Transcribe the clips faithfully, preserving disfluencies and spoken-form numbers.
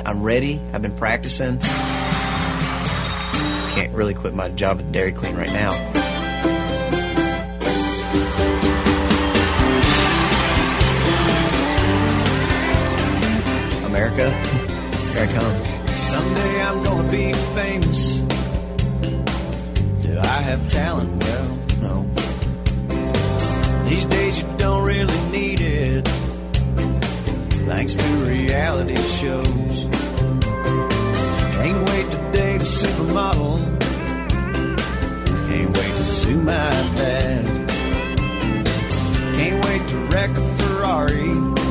I'm ready. I've been practicing. Can't really quit my job at Dairy Queen right now. America, here I come. Someday I'm gonna be famous. Do I have talent? Well, no. These days you don't really need it, thanks to reality shows. Can't wait to date a supermodel. Can't wait to sue my dad. Can't wait to wreck a Ferrari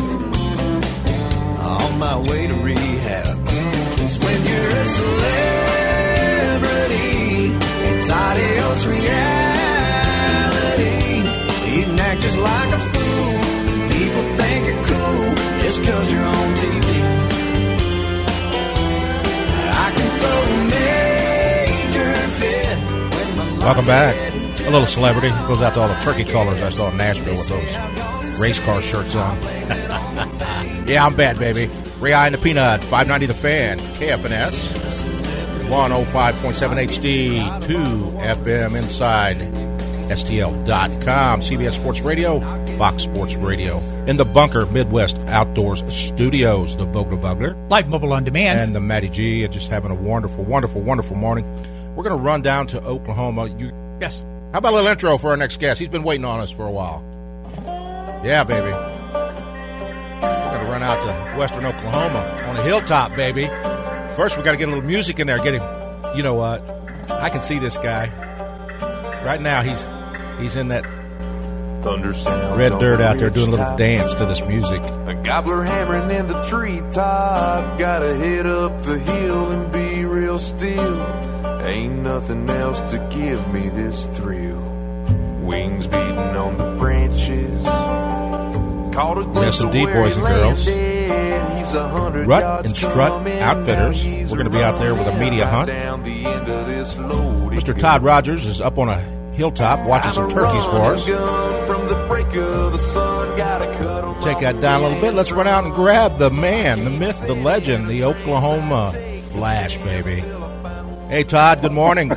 on my way to rehab. It's when you're a celebrity, it's adios reality. You can act just like a fool. People think you're cool just cause you're on T V. I can throw a major fit when my Welcome back. A little celebrity. Goes out to all the turkey callers I saw in Nashville with those race car shirts on. Yeah, I'm bad, baby. Ray I and the Peanut, five ninety The Fan, K F N S, one oh five point seven H D, two F M inside S T L dot com, C B S Sports Radio, Fox Sports Radio, in the Bunker Midwest Outdoors Studios, the Vogler Vogler. Live Mobile on Demand. And the Matty G, and just having a wonderful, wonderful, wonderful morning. We're going to run down to Oklahoma. You, yes. How about a little intro for our next guest? He's been waiting on us for a while. Yeah, baby. We're going to run out to western Oklahoma on a hilltop, baby. First, we got to get a little music in there. Get him. You know what? I can see this guy. Right now, he's he's in that thunder sounds red dirt on out there doing a little top. dance to this music. A gobbler hammering in the treetop. Gotta head up the hill and be real still. Ain't nothing else to give me this thrill. Wings beating on the branches. Caught a glimpse Some of D where boys he and girls. landed. He's a hundred Rut yards and Strut coming. Outfitters. He's We're going to be out there with a media hunt. down the end of this load. Mister Todd Rogers is up on a hilltop watching some turkeys for us. From the break of the sun, gotta cut 'em Take that down a little bit. Let's run out and grab the man, the myth, the legend, the Oklahoma Flash, baby. Hey, Todd, good morning.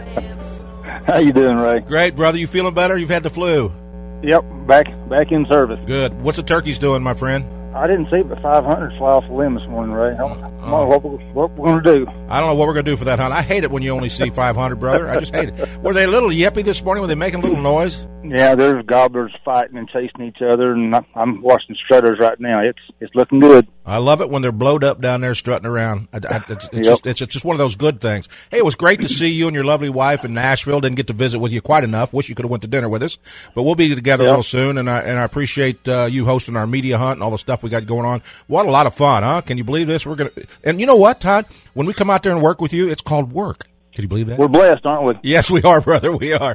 How you doing, Ray? Great, brother. You feeling better? You've had the flu. Yep, back back in service. Good. What's the turkeys doing, my friend? I didn't see but five hundred fly off the limb this morning, Ray. I don't know Oh. what we're, what we're going to do. I don't know what we're going to do for that hunt. I hate it when you only see five hundred, brother. I just hate it. Were they a little yippy this morning? Were they making a little noise? Yeah, there's gobblers fighting and chasing each other, and I- I'm watching strutters right now. It's it's looking good. I love it when they're blowed up down there strutting around. I, I, it's it's, Yep. just, it's just one of those good things. Hey, it was great to see you and your lovely wife in Nashville. Didn't get to visit with you quite enough. Wish you could have went to dinner with us. But we'll be together Yep. real soon, and I and I appreciate uh, you hosting our media hunt and all the stuff we got going on. What a lot of fun, huh? Can you believe this? We're gonna and you know what, Todd? When we come out there and work with you, it's called work. Can you believe that? We're blessed, aren't we? Yes, we are, brother. We are.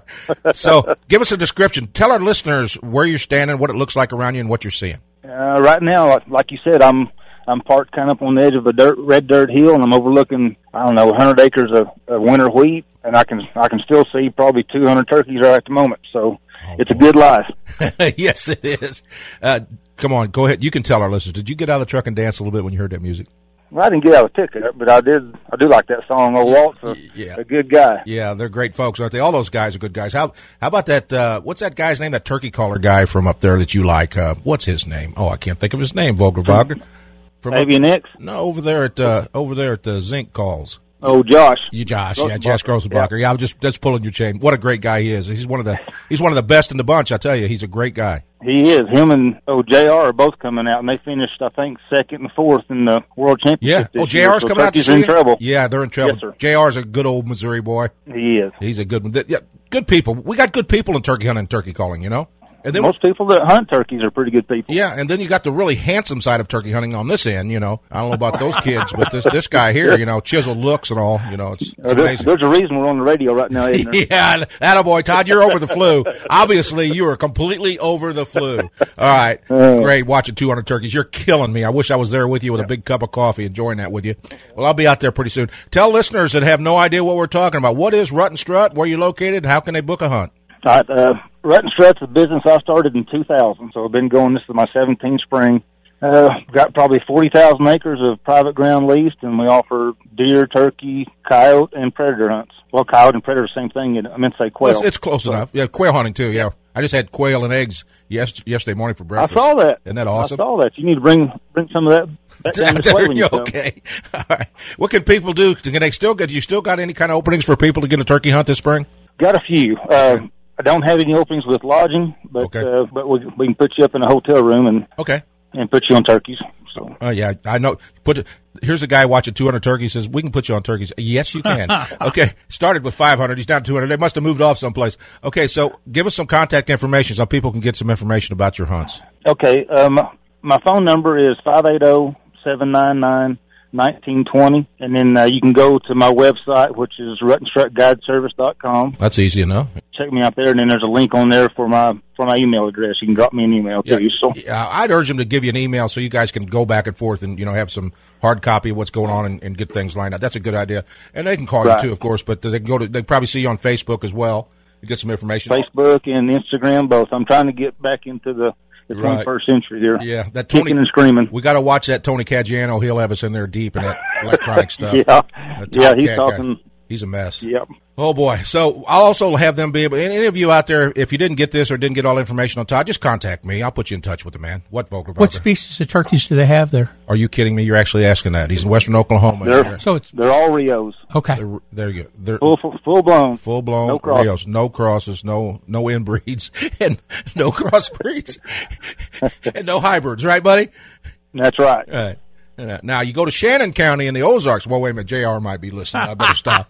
So give us a description. Tell our listeners where you're standing, what it looks like around you, and what you're seeing. Uh, right now, like, like you said, I'm I'm parked kind of up on the edge of a dirt, red dirt hill, and I'm overlooking I don't know one hundred acres of, of winter wheat, and I can I can still see probably two hundred turkeys right at the moment. So Oh, it's a good life. Yes, it is. Uh, come on, go ahead. You can tell our listeners. Did you get out of the truck and dance a little bit when you heard that music? Well, I didn't get out of a ticket, but I did. I do like that song. Old Walt's a, Yeah. a good guy. Yeah, they're great folks, aren't they? All those guys are good guys. How how about that? Uh, what's that guy's name? That turkey caller guy from up there that you like? Uh, what's his name? Oh, I can't think of his name. Vogler Wagner. From up- Maybe next. No, over there at uh, over there at the Zinc Calls. Oh, Josh. You, Josh, yeah, Grossenbacher. Josh Grossenbacher. Yeah, I was just just pulling your chain. What a great guy he is. He's one of the he's one of the best in the bunch. I tell you, he's a great guy. He is. Him and oh J R are both coming out, and they finished, I think, second and fourth in the World Championship. Yeah. this Oh, J year, R's so coming out to Turkey's see in you? trouble. Yeah, they're in trouble. Yes, sir. J R's a good old Missouri boy. He is. He's a good one. Yeah, good people. We got good people in turkey hunting and turkey calling, you know? And then Most people that hunt turkeys are pretty good people. yeah, and then you got the really handsome side of turkey hunting on this end, you know. I don't know about those kids, but this this guy here, you know, chiseled looks and all, you know, it's, it's Uh, there's, amazing. there's a reason we're on the radio right now, isn't there? Yeah, attaboy, Todd, you're over the flu. Obviously, you are completely over the flu. All right, Uh. great, watching two hundred turkeys. You're killing me. I wish I was there with you with a big cup of coffee, enjoying that with you. Well, I'll be out there pretty soon. Tell listeners that have no idea what we're talking about, what is Rut and Strut, where are you located, how can they book a hunt? All right, uh, Rut and Strut's a business I started in two thousand, so I've been going, this is my seventeenth spring. Uh, got probably forty thousand acres of private ground leased, and we offer deer, turkey, coyote, and predator hunts. Well, coyote and predator, same thing. I meant to say quail. Well, it's, it's close so, enough. Yeah, quail hunting too. Yeah, I just had quail and eggs yes, yesterday morning for breakfast. I saw that. Isn't that awesome? I saw that. You need to bring bring some of that, that down this way when you come. Okay. All right. What can people do? Can they still get? You still got any kind of openings for people to get a turkey hunt this spring? Got a few. Uh, I don't have any openings with lodging, but Okay. uh, but we, we can put you up in a hotel room and Okay. and put you on turkeys. So Oh yeah, I know. Put here's a guy watching two hundred turkeys. Says we can put you on turkeys. Yes, you can. Okay, started with five hundred. He's down to two hundred. They must have moved off someplace. Okay, so give us some contact information so people can get some information about your hunts. okay, um, my phone number is five eight zero, seven nine nine, one nine two zero, and then uh, you can go to my website, which is rut and strut guide service dot com. That's easy enough. Check me out there, and then there's a link on there for my for my email address. You can drop me an email Yeah, too. So yeah, I'd urge them to give you an email so you guys can go back and forth and you know have some hard copy of what's going on and, and get things lined up. That's a good idea. And they can call Right. you too, of course, but they can go to. They probably see you on Facebook as well. You get some information. Facebook and Instagram, both. I'm trying to get back into the, the Right. twenty-first century here. Yeah, that Tony Kicking and screaming. We got to watch that Tony Caggiano. He'll have us in there deep in that electronic stuff. Yeah, That yeah, Tom he's Cat guy. talking. He's a mess. Yep. Oh boy. So I'll also have them be able. Any of you out there, if you didn't get this or didn't get all the information on Todd, just contact me. I'll put you in touch with the man. What Vogler? What species of turkeys do they have there? Are you kidding me? You're actually asking that. He's in Western Oklahoma. They're, So it's they're all Rios, okay. They're- there you go. They're full full, full blown. full blown No cross. Rios, no crosses, no no inbreeds, and no crossbreeds, and no hybrids. Right, buddy? That's right. Right. Now you go to Shannon County in the Ozarks. Well, wait a minute, J R might be listening. I better stop.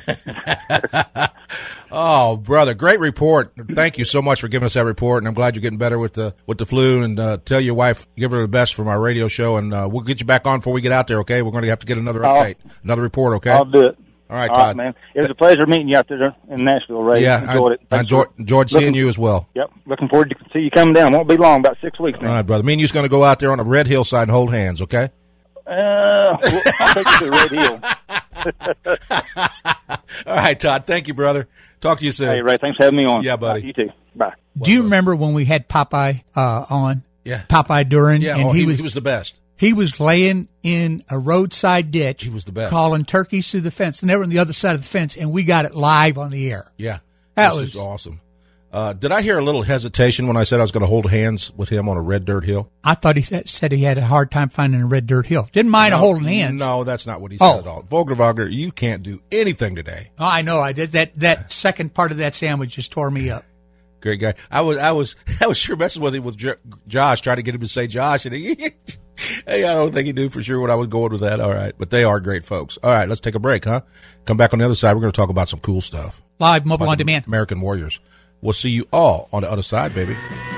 Oh, brother, great report. Thank you so much for giving us that report, and I'm glad you're getting better with the with the flu. And uh, tell your wife, give her the best from our radio show, and uh, we'll get you back on before we get out there. Okay, we're going to have to get another I'll- update, another report. Okay. I'll do it. All right, All Todd. right, man. It was a pleasure meeting you out there in Nashville, Ray. Yeah, enjoyed I, it. I Thanks enjoyed, for- enjoyed seeing looking- you as well. Yep. Looking forward to see you coming down. Won't be long, about six weeks All now. right, brother. Me and you's going to go out there on a red hillside and hold hands. Okay. Uh, well, I'll take you to the Red Hill. All right, Todd. Thank you, brother. Talk to you soon. Hey, Ray, thanks for having me on. Yeah, buddy. Bye. You too. Bye. Do you remember when we had Popeye uh, on? Yeah. Popeye Duran, Yeah, and oh, he, he, was he was the best. he was laying in a roadside ditch. He was the best. calling turkeys through the fence, and they were on the other side of the fence, and we got it live on the air. Yeah, That this was- is awesome. Uh, did I hear a little hesitation when I said I was going to hold hands with him on a red dirt hill? I thought he said, said he had a hard time finding a red dirt hill. Didn't mind a No, holding hands. No, that's not what he said Oh. at all. Vogler, Vogler, you can't do anything today. Oh, I know. I did that. That second part of that sandwich just tore me up. Great guy. I was, I was, I was sure messing with him with Jo- Josh, trying to get him to say Josh, and he, hey, I don't think he knew for sure what I was going with that. All right, but they are great folks. All right, let's take a break, huh? Come back on the other side. We're going to talk about some cool stuff. Live, mobile Like on demand. American Warriors. We'll see you all on the other side, baby.